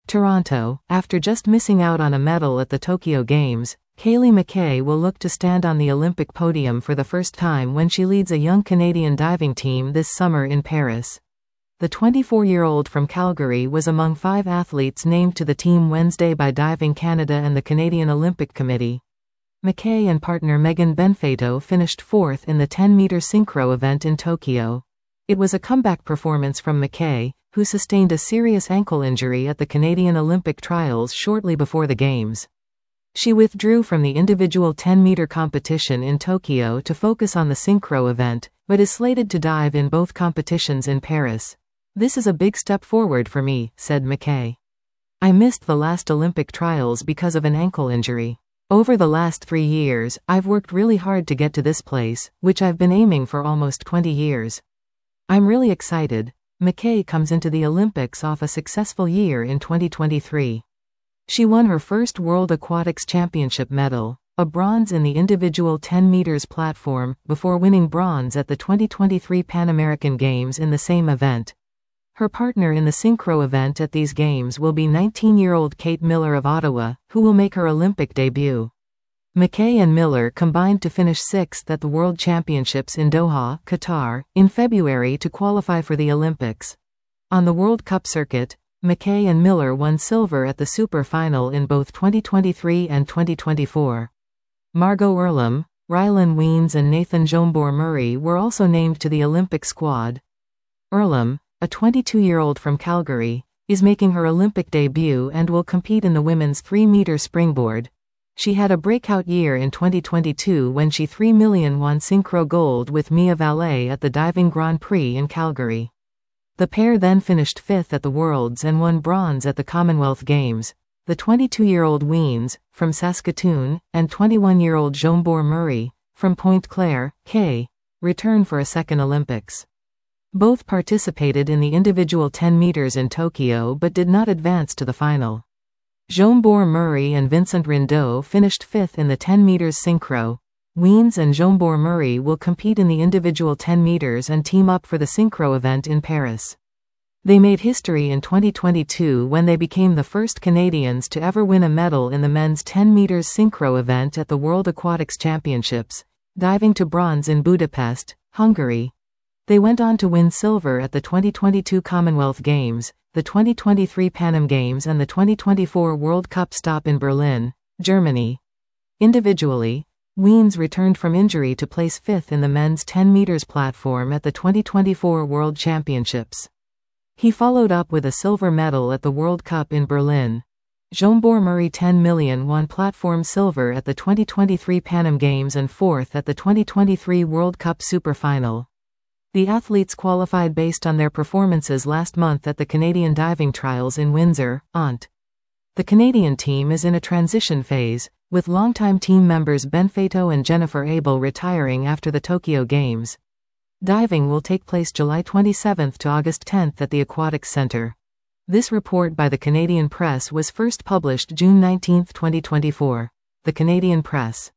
Toronto. After just missing out on a medal at the Tokyo Games, Kaylee McKay will look to stand on the Olympic podium for the first time when she leads a young Canadian diving team this summer in Paris. The 24-year-old from Calgary was among 5 athletes named to the team Wednesday by Diving Canada and the Canadian Olympic Committee. McKay and partner Megan Benfeito finished 4th in the 10-meter synchro event in Tokyo. It was a comeback performance from McKay, who sustained a serious ankle injury at the Canadian Olympic trials shortly before the Games. She withdrew from the individual 10-meter competition in Tokyo to focus on the synchro event, but is slated to dive in both competitions in Paris. "This is a big step forward for me," said McKay. "I missed the last Olympic trials because of an ankle injury. Over the last 3 years, I've worked really hard to get to this place, which I've been aiming for almost 20 years. I'm really excited." McKay comes into the Olympics off a successful year in 2023. She won her first World Aquatics Championship medal, a bronze in the individual 10 meters platform, before winning bronze at the 2023 Pan American Games in the same event. Her partner in the synchro event at these Games will be 19-year-old Kate Miller of Ottawa, who will make her Olympic debut. McKay and Miller combined to finish 6th at the World Championships in Doha, Qatar, in February to qualify for the Olympics. On the World Cup circuit, McKay and Miller won silver at the Super Final in both 2023 and 2024. Margot Earlham, Rylan Wiens and Nathan Jombor Murray were also named to the Olympic squad. Earlham, a 22-year-old from Calgary, is making her Olympic debut and will compete in the women's 3-meter springboard. She had a breakout year in 2022 when she 3 million won synchro gold with Mia Vallée at the Diving Grand Prix in Calgary. The pair then finished 5th at the Worlds and won bronze at the Commonwealth Games. The 22-year-old Wiens, from Saskatoon, and 21-year-old Jombor Murray, from Pointe Claire, K, return for a second Olympics. Both participated in the individual 10 meters in Tokyo but did not advance to the final. Jombor Murray and Vincent Rindeau finished 5th in the 10 meters synchro. Wiens and Jombor Murray will compete in the individual 10 meters and team up for the synchro event in Paris. They made history in 2022 when they became the first Canadians to ever win a medal in the men's 10 meters synchro event at the World Aquatics Championships, diving to bronze in Budapest, Hungary. They went on to win silver at the 2022 Commonwealth Games, the 2023 Pan Am Games and the 2024 World Cup stop in Berlin, Germany. Individually, Wiens returned from injury to place 5th in the men's 10 meters platform at the 2024 World Championships. He followed up with a silver medal at the World Cup in Berlin. Jombor Murray 10 million won platform silver at the 2023 Pan Am Games and 4th at the 2023 World Cup Super Final. The athletes qualified based on their performances last month at the Canadian Diving Trials in Windsor, Ont. The Canadian team is in a transition phase, with longtime team members Benfeito and Jennifer Abel retiring after the Tokyo Games. Diving will take place July 27 to August 10 at the Aquatics Centre. This report by the Canadian Press was first published June 19, 2024. The Canadian Press.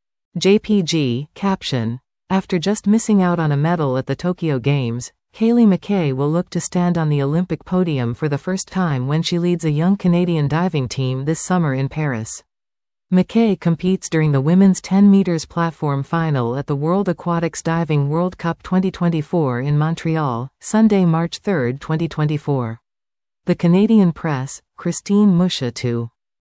JPG, caption. After just missing out on a medal at the Tokyo Games, Kaylee McKay will look to stand on the Olympic podium for the first time when she leads a young Canadian diving team this summer in Paris. McKay competes during the women's 10 meters platform final at the World Aquatics Diving World Cup 2024 in Montreal, Sunday, March 3, 2024. The Canadian Press, Christine Musha 2.